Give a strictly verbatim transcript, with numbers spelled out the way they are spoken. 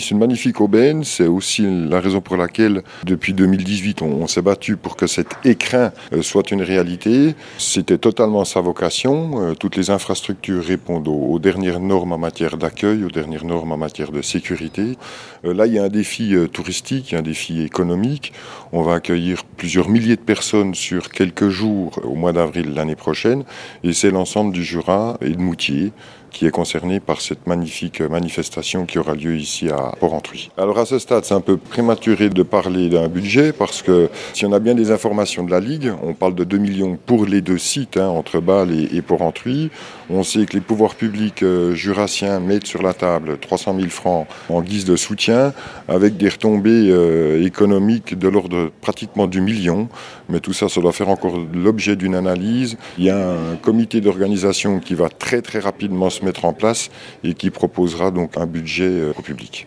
c'est une magnifique aubaine. C'est aussi la raison pour laquelle, depuis deux mille dix-huit, on, on s'est battu pour que cet écrin euh, soit une réalité. C'était totalement sa vocation. Euh, toutes les infrastructures répondent aux, aux dernières normes en matière d'accueil, aux dernières normes en matière de sécurité. Euh, là, il y a un défi euh, touristique, il y a un défi économique. On va accueillir plusieurs milliers de personnes sur quelques jours au mois d'avril l'année prochaine. Et c'est l'ensemble du Jura et de Moutier qui est concerné par cette magnifique manifestation qui aura lieu ici à Porrentruy. Alors à ce stade, c'est un peu prématuré de parler d'un budget parce que si on a bien des informations de la Ligue, on parle de deux millions pour les deux sites, hein, entre Bâle et, et Porrentruy. On sait que les pouvoirs publics euh, jurassiens mettent sur la table trois cent mille francs en guise de soutien avec des retombées euh, économiques de l'ordre pratiquement du million. Mais tout ça, ça doit faire encore l'objet d'une analyse. Il y a un comité d'organisation qui va très très rapidement se mettre en place et qui proposera donc un budget au public.